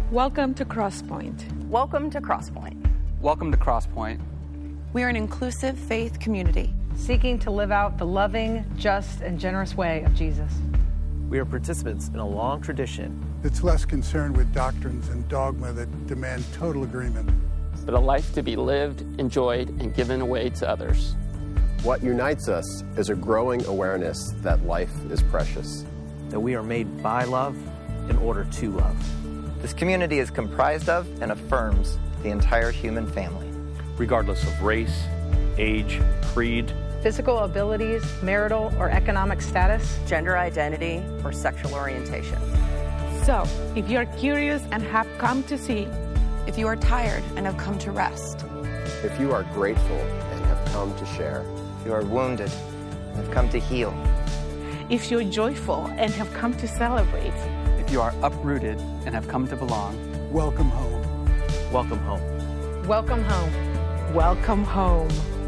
Welcome to Crosspoint. Welcome to Crosspoint. Welcome to Crosspoint. We are an inclusive faith community seeking to live out the loving, just, and generous way of Jesus. We are participants in a long tradition that's less concerned with doctrines and dogma that demand total agreement, but a life to be lived, enjoyed, and given away to others. What unites us is a growing awareness that life is precious, that we are made by love in order to love. This community is comprised of and affirms the entire human family, regardless of race, age, creed, physical abilities, marital or economic status, gender identity, or sexual orientation. So, if you're curious and have come to see, if you are tired and have come to rest, if you are grateful and have come to share, if you are wounded and have come to heal, if you're joyful and have come to celebrate, if you are uprooted and have come to belong, welcome home. Welcome home. Welcome home. Welcome home.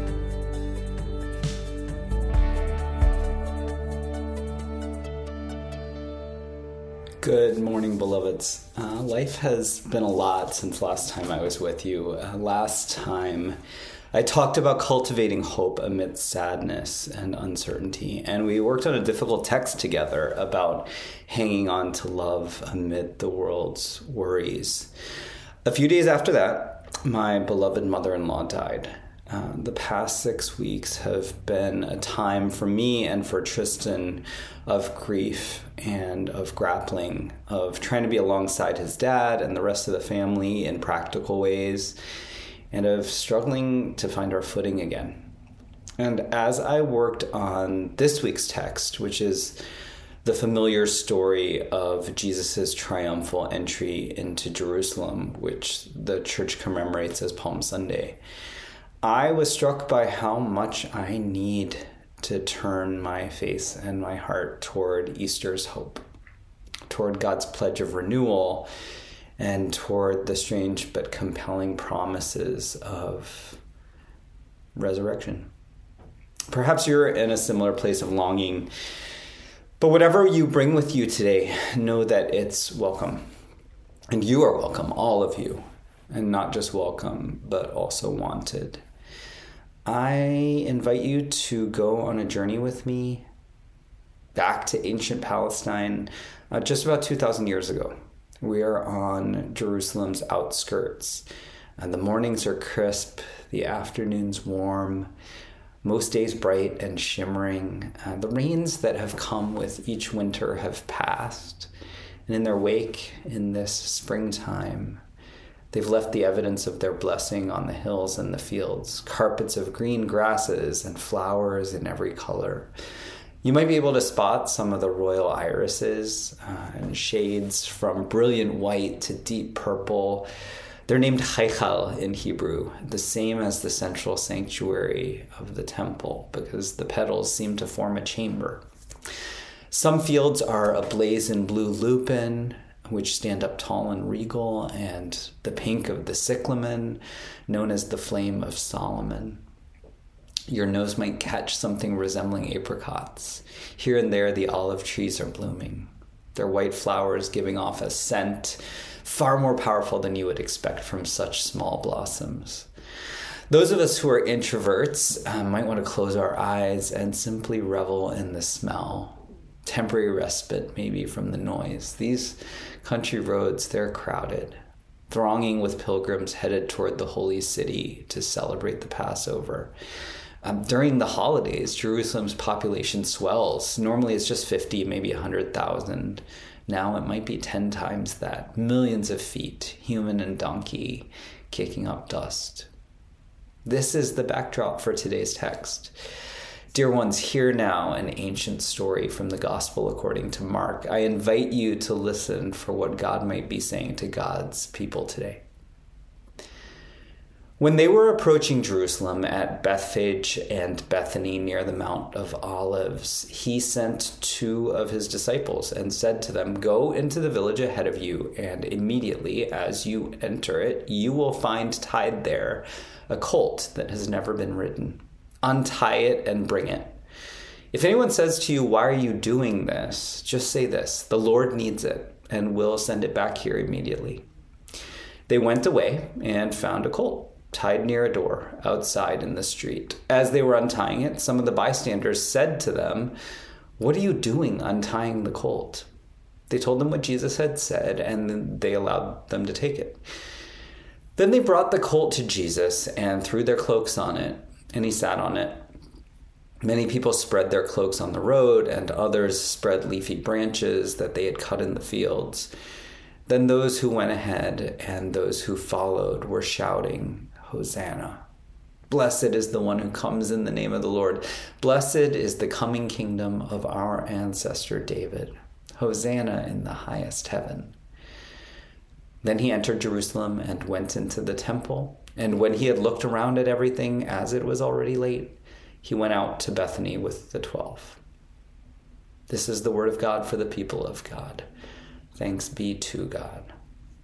Good morning, beloveds. Life has been a lot since last time I was with you. Last time I talked about cultivating hope amidst sadness and uncertainty, and we worked on a difficult text together about hanging on to love amid the world's worries. A few days after that, my beloved mother-in-law died. The past 6 weeks have been a time for me and for Tristan of grief and of grappling, of trying to be alongside his dad and the rest of the family in practical ways, and of struggling to find our footing again. And as I worked on this week's text, which is the familiar story of Jesus' triumphal entry into Jerusalem, which the church commemorates as Palm Sunday, I was struck by how much I need to turn my face and my heart toward Easter's hope, toward God's pledge of renewal, and toward the strange but compelling promises of resurrection. Perhaps you're in a similar place of longing, but whatever you bring with you today, know that it's welcome. And you are welcome, all of you, and not just welcome, but also wanted. I invite you to go on a journey with me back to ancient Palestine, just about 2,000 years ago. We are on Jerusalem's outskirts. The mornings are crisp, the afternoons warm, most days bright and shimmering. The rains that have come with each winter have passed, and in their wake, in this springtime, they've left the evidence of their blessing on the hills and the fields, carpets of green grasses and flowers in every color. You might be able to spot some of the royal irises and shades from brilliant white to deep purple. They're named Heichal in Hebrew, the same as the central sanctuary of the temple, because the petals seem to form a chamber. Some fields are ablaze in blue lupin, which stand up tall and regal, and the pink of the cyclamen, known as the flame of Solomon. Your nose might catch something resembling apricots. Here and there, the olive trees are blooming, their white flowers giving off a scent far more powerful than you would expect from such small blossoms. Those of us who are introverts might want to close our eyes and simply revel in the smell. Temporary respite, maybe, from the noise. These country roads, they're crowded, thronging with pilgrims headed toward the holy city to celebrate the Passover. During the holidays, Jerusalem's population swells. Normally it's just 50, maybe 100,000. Now it might be 10 times that. Millions of feet, human and donkey, kicking up dust. This is the backdrop for today's text. Dear ones, hear now an ancient story from the Gospel according to Mark. I invite you to listen for what God might be saying to God's people today. When they were approaching Jerusalem at Bethphage and Bethany near the Mount of Olives, he sent 2 of his disciples and said to them, "Go into the village ahead of you, and immediately as you enter it, you will find tied there a colt that has never been ridden. Untie it and bring it. If anyone says to you, 'Why are you doing this?' just say this, 'The Lord needs it, and will send it back here immediately.'" They went away and found a colt tied near a door outside in the street. As they were untying it, some of the bystanders said to them, "What are you doing untying the colt?" They told them what Jesus had said, and they allowed them to take it. Then they brought the colt to Jesus and threw their cloaks on it, and he sat on it. Many people spread their cloaks on the road, and others spread leafy branches that they had cut in the fields. Then those who went ahead and those who followed were shouting, "Hosanna! Blessed is the one who comes in the name of the Lord. Blessed is the coming kingdom of our ancestor David. Hosanna in the highest heaven." Then he entered Jerusalem and went into the temple. And when he had looked around at everything, as it was already late, he went out to Bethany with the 12. This is the word of God for the people of God. Thanks be to God.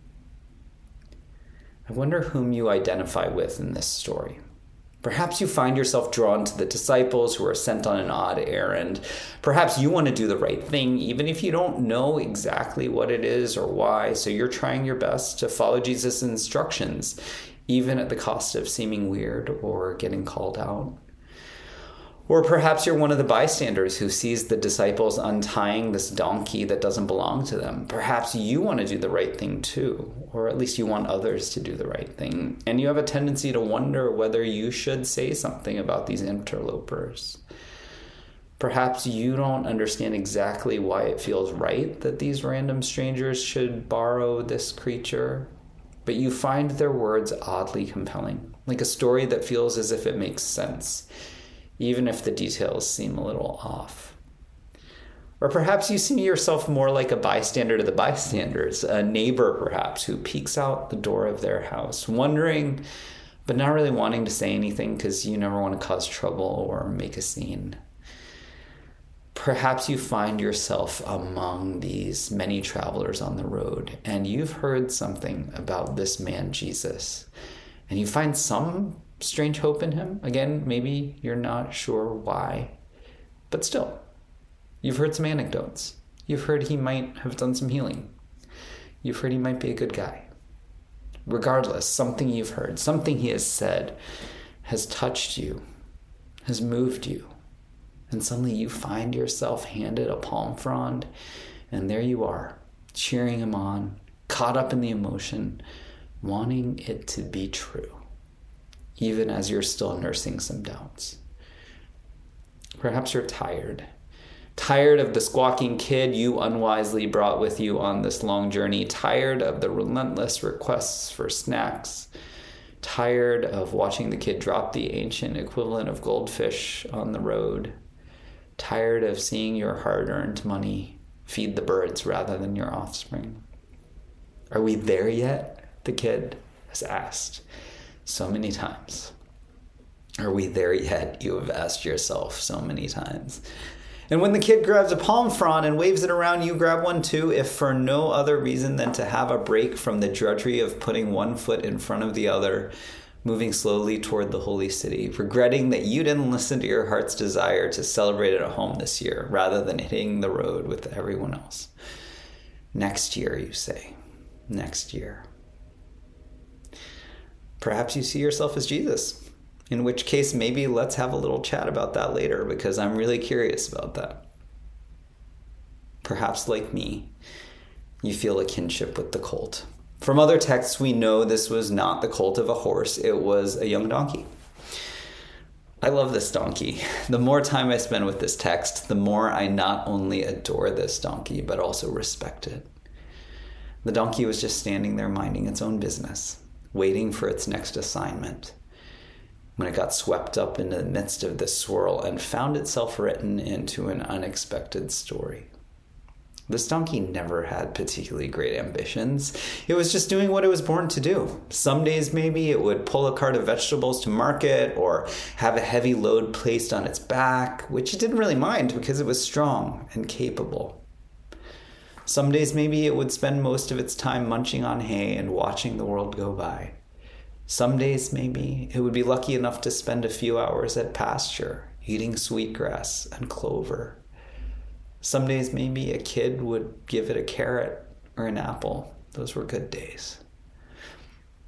I wonder whom you identify with in this story. Perhaps you find yourself drawn to the disciples who are sent on an odd errand. Perhaps you want to do the right thing, even if you don't know exactly what it is or why. So you're trying your best to follow Jesus' instructions, even at the cost of seeming weird or getting called out. Or perhaps you're one of the bystanders who sees the disciples untying this donkey that doesn't belong to them. Perhaps you want to do the right thing too, or at least you want others to do the right thing. And you have a tendency to wonder whether you should say something about these interlopers. Perhaps you don't understand exactly why it feels right that these random strangers should borrow this creature, but you find their words oddly compelling, like a story that feels as if it makes sense, even if the details seem a little off. Or perhaps you see yourself more like a bystander to the bystanders, a neighbor perhaps who peeks out the door of their house, wondering, but not really wanting to say anything because you never want to cause trouble or make a scene. Perhaps you find yourself among these many travelers on the road, and you've heard something about this man Jesus, and you find some strange hope in him. Again, maybe you're not sure why, but still, you've heard some anecdotes. You've heard he might have done some healing. You've heard he might be a good guy. Regardless, something you've heard, something he has said, has touched you, has moved you, and suddenly you find yourself handed a palm frond, and there you are, cheering him on, caught up in the emotion, wanting it to be true, even as you're still nursing some doubts. Perhaps you're tired of the squawking kid you unwisely brought with you on this long journey, tired of the relentless requests for snacks, tired of watching the kid drop the ancient equivalent of goldfish on the road, tired of seeing your hard-earned money feed the birds rather than your offspring. Are we there yet? The kid has asked so many times. Are we there yet? You have asked yourself so many times. And when the kid grabs a palm frond and waves it around, you grab one too, if for no other reason than to have a break from the drudgery of putting one foot in front of the other, moving slowly toward the holy city, regretting that you didn't listen to your heart's desire to celebrate it at home this year, rather than hitting the road with everyone else. Next year, you say. Next year. Perhaps you see yourself as Jesus, in which case maybe let's have a little chat about that later, because I'm really curious about that. Perhaps, like me, you feel a kinship with the colt. From other texts, we know this was not the colt of a horse, it was a young donkey. I love this donkey. The more time I spend with this text, the more I not only adore this donkey, but also respect it. The donkey was just standing there minding its own business, waiting for its next assignment, when it got swept up into the midst of this swirl and found itself written into an unexpected story. This donkey never had particularly great ambitions. It was just doing what it was born to do. Some days maybe it would pull a cart of vegetables to market or have a heavy load placed on its back, which it didn't really mind because it was strong and capable. Some days maybe it would spend most of its time munching on hay and watching the world go by. Some days, maybe, it would be lucky enough to spend a few hours at pasture, eating sweetgrass and clover. Some days, maybe, a kid would give it a carrot or an apple. Those were good days.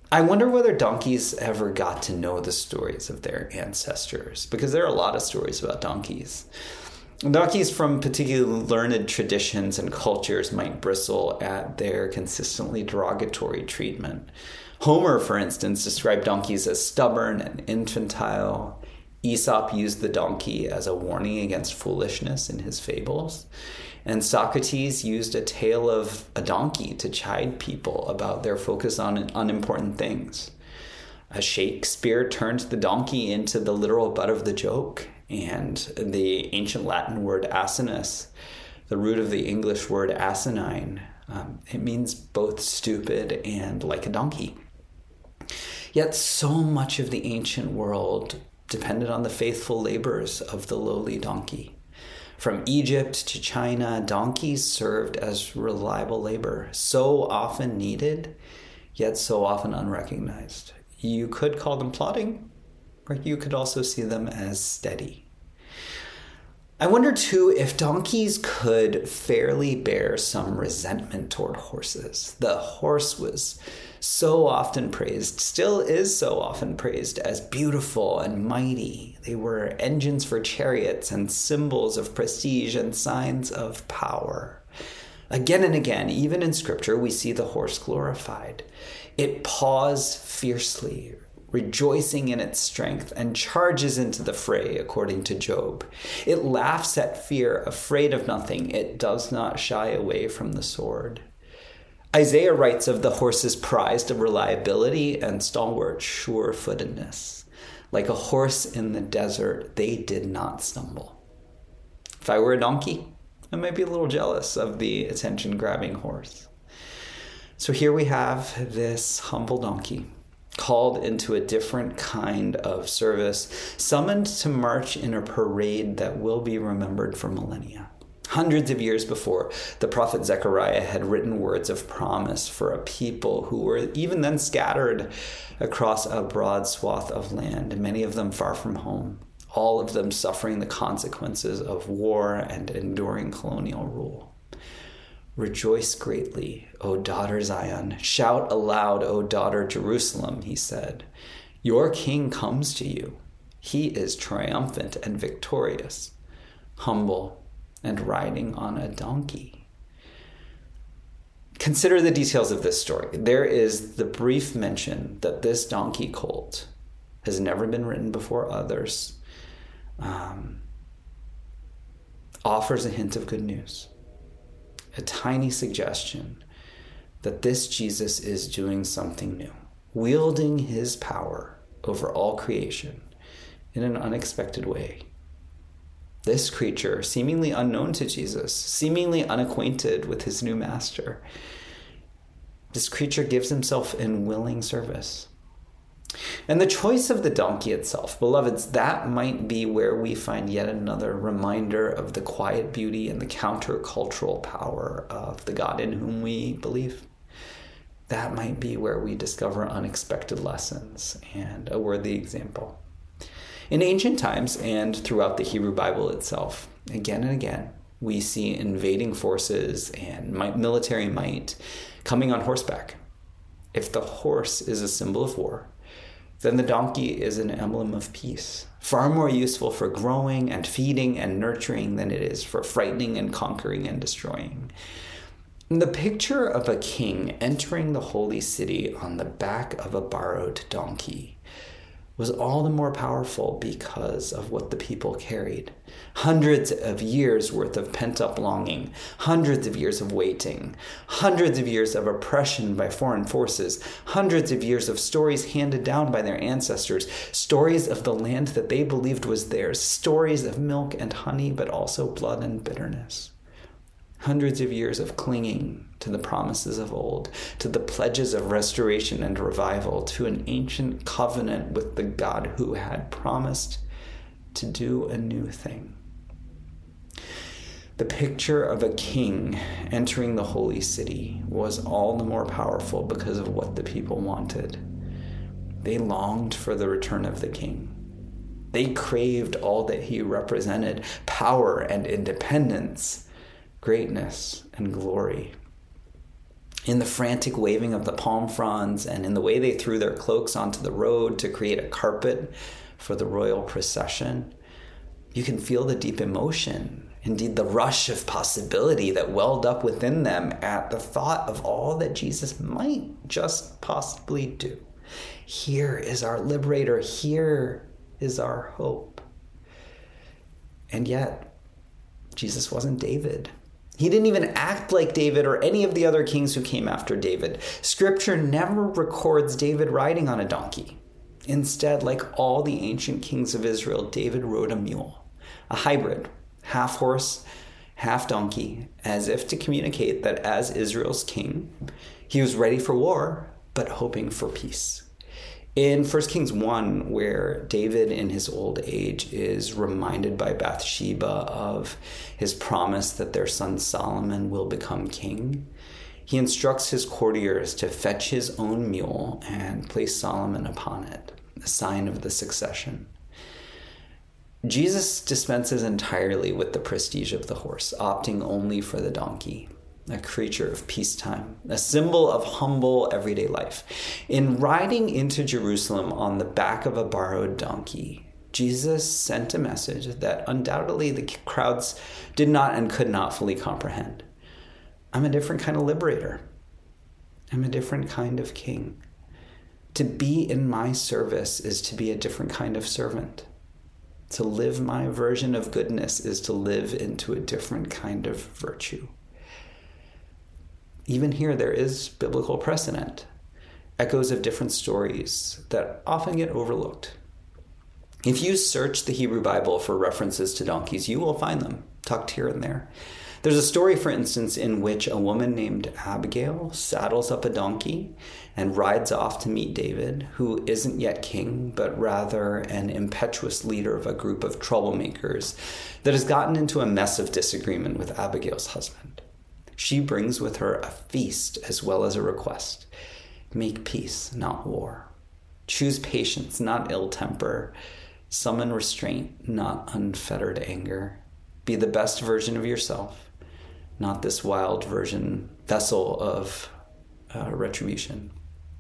I wonder whether donkeys ever got to know the stories of their ancestors, because there are a lot of stories about donkeys. Donkeys from particularly learned traditions and cultures might bristle at their consistently derogatory treatment. Homer, for instance, described donkeys as stubborn and infantile. Aesop used the donkey as a warning against foolishness in his fables. And Socrates used a tale of a donkey to chide people about their focus on unimportant things. Shakespeare turned the donkey into the literal butt of the joke, and the ancient Latin word asinus, the root of the English word asinine, it means both stupid and like a donkey. Yet so much of the ancient world depended on the faithful labors of the lowly donkey. From Egypt to China, donkeys served as reliable labor, so often needed, yet so often unrecognized. You could call them plodding, or you could also see them as steady. I wonder, too, if donkeys could fairly bear some resentment toward horses. The horse was so often praised, still is so often praised, as beautiful and mighty. They were engines for chariots and symbols of prestige and signs of power. Again and again, even in Scripture, we see the horse glorified. It paws fiercely, rejoicing in its strength, and charges into the fray, according to Job. It laughs at fear, afraid of nothing. It does not shy away from the sword. Isaiah writes of the horse's prized reliability and stalwart sure-footedness. Like a horse in the desert, they did not stumble. If I were a donkey, I might be a little jealous of the attention-grabbing horse. So here we have this humble donkey, called into a different kind of service, summoned to march in a parade that will be remembered for millennia. Hundreds of years before, the prophet Zechariah had written words of promise for a people who were even then scattered across a broad swath of land, many of them far from home, all of them suffering the consequences of war and enduring colonial rule. Rejoice greatly, O daughter Zion. Shout aloud, O daughter Jerusalem, he said. Your king comes to you. He is triumphant and victorious, humble and riding on a donkey. Consider the details of this story. There is the brief mention that this donkey colt has never been ridden before others, offers a hint of good news. A tiny suggestion that this Jesus is doing something new, wielding his power over all creation in an unexpected way. This creature, seemingly unknown to Jesus, seemingly unacquainted with his new master, this creature gives himself in willing service. And the choice of the donkey itself, beloveds, that might be where we find yet another reminder of the quiet beauty and the countercultural power of the God in whom we believe. That might be where we discover unexpected lessons and a worthy example. In ancient times and throughout the Hebrew Bible itself, again and again, we see invading forces and military might coming on horseback. If the horse is a symbol of war, then the donkey is an emblem of peace, far more useful for growing and feeding and nurturing than it is for frightening and conquering and destroying. The picture of a king entering the holy city on the back of a borrowed donkey was all the more powerful because of what the people carried. Hundreds of years worth of pent-up longing, hundreds of years of waiting, hundreds of years of oppression by foreign forces, hundreds of years of stories handed down by their ancestors, stories of the land that they believed was theirs, stories of milk and honey, but also blood and bitterness. Hundreds of years of clinging to the promises of old, to the pledges of restoration and revival, to an ancient covenant with the God who had promised to do a new thing. The picture of a king entering the holy city was all the more powerful because of what the people wanted. They longed for the return of the king. They craved all that he represented: power and independence, greatness and glory. in the frantic waving of the palm fronds, and in the way they threw their cloaks onto the road to create a carpet for the royal procession. You can feel the deep emotion, indeed the rush of possibility that welled up within them at the thought of all that Jesus might just possibly do. Here is our liberator. Here is our hope. And yet, Jesus wasn't David. He didn't even act like David or any of the other kings who came after David. Scripture never records David riding on a donkey. Instead, like all the ancient kings of Israel, David rode a mule, a hybrid, half horse, half donkey, as if to communicate that as Israel's king, he was ready for war, but hoping for peace. In 1 Kings 1, where David in his old age is reminded by Bathsheba of his promise that their son Solomon will become king, he instructs his courtiers to fetch his own mule and place Solomon upon it, a sign of the succession. Jesus dispenses entirely with the prestige of the horse, opting only for the donkey, a creature of peacetime, a symbol of humble everyday life. In riding into Jerusalem on the back of a borrowed donkey, Jesus sent a message that undoubtedly the crowds did not and could not fully comprehend. I'm a different kind of liberator. I'm a different kind of king. To be in my service is to be a different kind of servant. To live my version of goodness is to live into a different kind of virtue. Even here, there is biblical precedent, echoes of different stories that often get overlooked. If you search the Hebrew Bible for references to donkeys, you will find them tucked here and there. There's a story, for instance, in which a woman named Abigail saddles up a donkey and rides off to meet David, who isn't yet king, but rather an impetuous leader of a group of troublemakers that has gotten into a mess of disagreement with Abigail's husband. She brings with her a feast as well as a request. Make peace, not war. Choose patience, not ill temper. Summon restraint, not unfettered anger. Be the best version of yourself, not this wild vessel of retribution.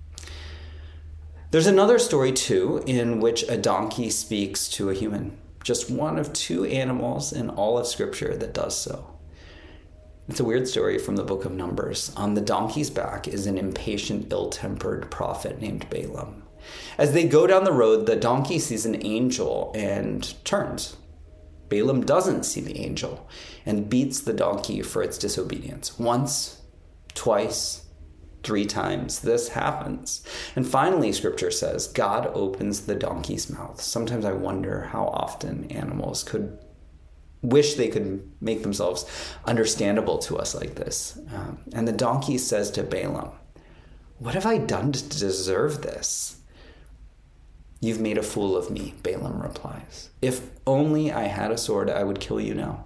There's another story, too, in which a donkey speaks to a human. Just one of two animals in all of Scripture that does so. It's a weird story from the book of Numbers. On the donkey's back is an impatient, ill-tempered prophet named Balaam. As they go down the road, the donkey sees an angel and turns. Balaam doesn't see the angel and beats the donkey for its disobedience. Once, twice, 3 times. This happens. And finally, Scripture says, God opens the donkey's mouth. Sometimes I wonder how often animals could wish they could make themselves understandable to us like this. And the donkey says to Balaam, "What have I done to deserve this?" "You've made a fool of me," Balaam replies. "If only I had a sword, I would kill you now."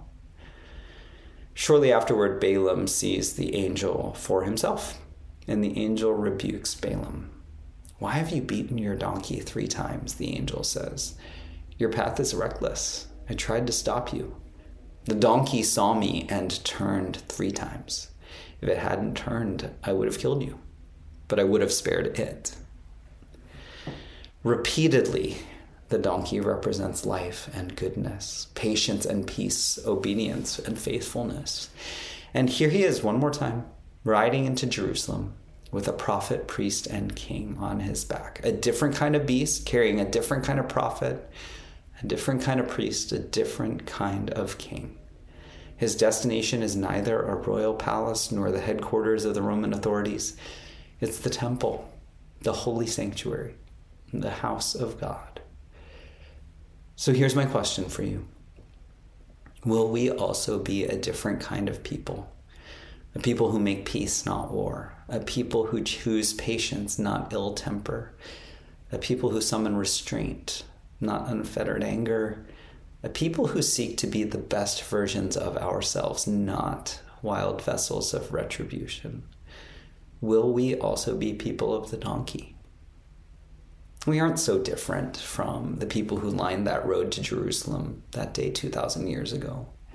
Shortly afterward, Balaam sees the angel for himself, and the angel rebukes Balaam. "Why have you beaten your donkey 3 times?" the angel says. "Your path is reckless. I tried to stop you. The donkey saw me and turned 3 times. If it hadn't turned, I would have killed you, but I would have spared it." Repeatedly, the donkey represents life and goodness, patience and peace, obedience and faithfulness. And here he is one more time, riding into Jerusalem with a prophet, priest, and king on his back. A different kind of beast, carrying a different kind of prophet, a different kind of priest, a different kind of king. His destination is neither a royal palace nor the headquarters of the Roman authorities. It's the temple, the holy sanctuary, the house of God. So here's my question for you. Will we also be a different kind of people? A people who make peace, not war. A people who choose patience, not ill temper. A people who summon restraint, not unfettered anger. A people who seek to be the best versions of ourselves, not wild vessels of retribution. Will we also be people of the donkey? We aren't so different from the people who lined that road to Jerusalem that day 2,000 years ago.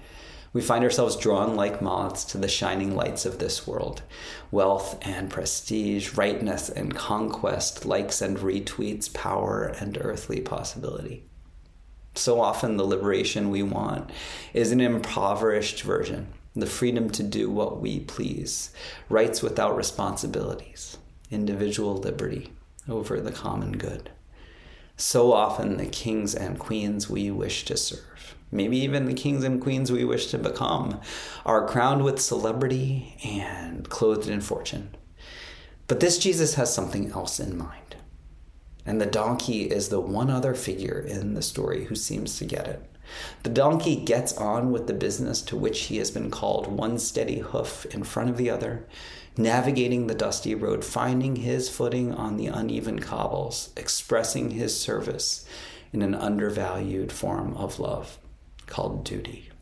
We find ourselves drawn like moths to the shining lights of this world. Wealth and prestige, rightness and conquest, likes and retweets, power and earthly possibility. So often the liberation we want is an impoverished version, the freedom to do what we please, rights without responsibilities, individual liberty over the common good. So often the kings and queens we wish to serve, maybe even the kings and queens we wish to become, are crowned with celebrity and clothed in fortune. But this Jesus has something else in mind. And the donkey is the one other figure in the story who seems to get it. The donkey gets on with the business to which he has been called, one steady hoof in front of the other, navigating the dusty road, finding his footing on the uneven cobbles, expressing his service in an undervalued form of love called duty.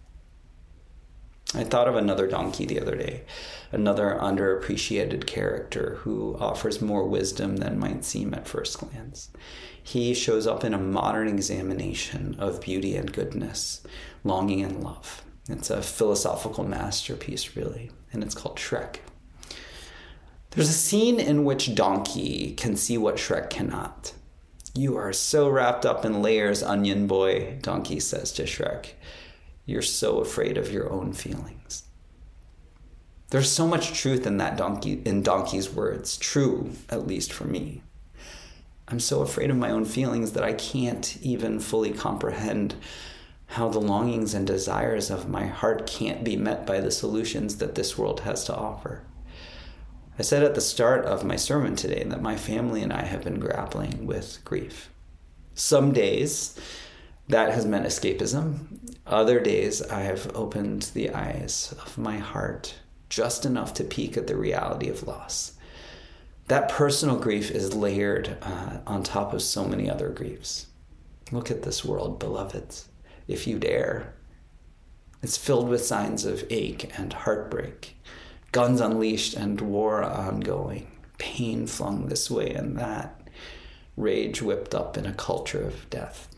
I thought of another donkey the other day, another underappreciated character who offers more wisdom than might seem at first glance. He shows up in a modern examination of beauty and goodness, longing and love. It's a philosophical masterpiece, really, and it's called Shrek. There's a scene in which Donkey can see what Shrek cannot. "You are so wrapped up in layers, onion boy," Donkey says to Shrek. "You're so afraid of your own feelings." There's so much truth in Donkey's words, true, at least for me. I'm so afraid of my own feelings that I can't even fully comprehend how the longings and desires of my heart can't be met by the solutions that this world has to offer. I said at the start of my sermon today that my family and I have been grappling with grief. Some days that has meant escapism. Other days I have opened the eyes of my heart just enough to peek at the reality of loss. That personal grief is layered on top of so many other griefs. Look at this world, beloveds, if you dare. It's filled with signs of ache and heartbreak, guns unleashed and war ongoing, pain flung this way and that, rage whipped up in a culture of death.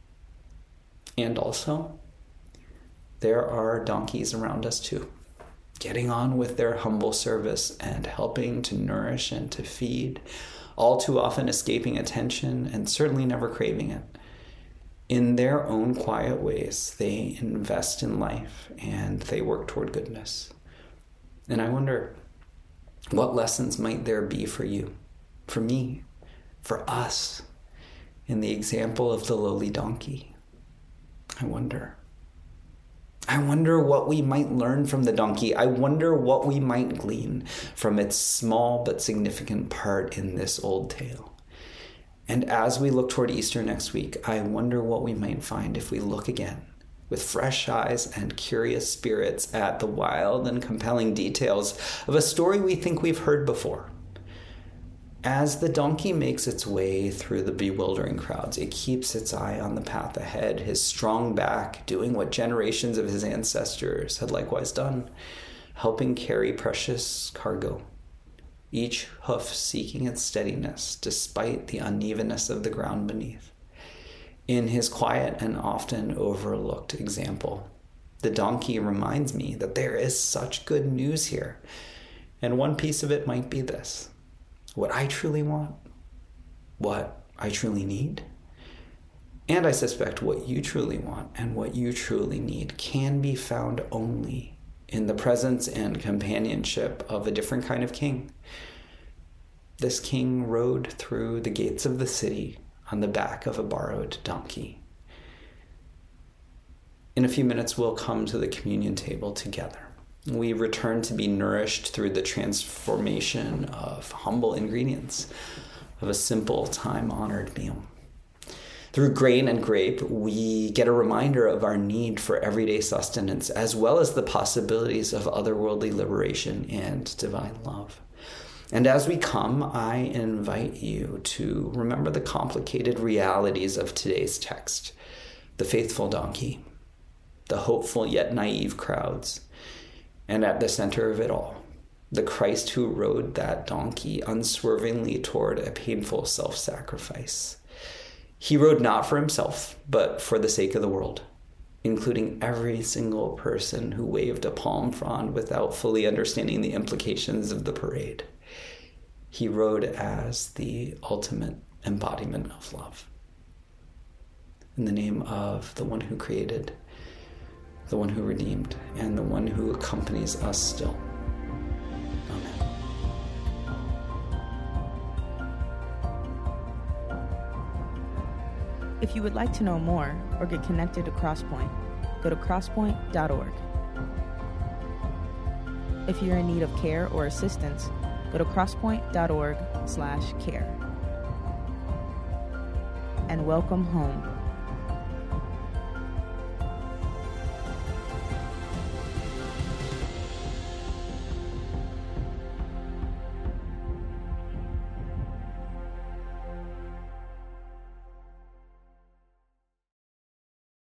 And also, there are donkeys around us too, getting on with their humble service and helping to nourish and to feed, all too often escaping attention and certainly never craving it. In their own quiet ways, they invest in life and they work toward goodness. And I wonder, what lessons might there be for you, for me, for us, in the example of the lowly donkey? I wonder what we might learn from the donkey. I wonder what we might glean from its small but significant part in this old tale. And as we look toward Easter next week, I wonder what we might find if we look again with fresh eyes and curious spirits at the wild and compelling details of a story we think we've heard before. As the donkey makes its way through the bewildering crowds, it keeps its eye on the path ahead, his strong back doing what generations of his ancestors had likewise done, helping carry precious cargo, each hoof seeking its steadiness despite the unevenness of the ground beneath. In his quiet and often overlooked example, the donkey reminds me that there is such good news here, and one piece of it might be this: what I truly want, what I truly need, and I suspect what you truly want and what you truly need can be found only in the presence and companionship of a different kind of king. This king rode through the gates of the city on the back of a borrowed donkey. In a few minutes, we'll come to the communion table together. We return to be nourished through the transformation of humble ingredients of a simple, time-honored meal. Through grain and grape, we get a reminder of our need for everyday sustenance, as well as the possibilities of otherworldly liberation and divine love. And as we come, I invite you to remember the complicated realities of today's text: the faithful donkey, the hopeful yet naive crowds, and at the center of it all, the Christ who rode that donkey unswervingly toward a painful self-sacrifice. He rode not for himself, but for the sake of the world, including every single person who waved a palm frond without fully understanding the implications of the parade. He rode as the ultimate embodiment of love. In the name of the one who created, the one who redeemed, and the one who accompanies us still. Amen. If you would like to know more or get connected to Crosspoint, go to crosspoint.org. If you're in need of care or assistance, go to crosspoint.org/care. And welcome home.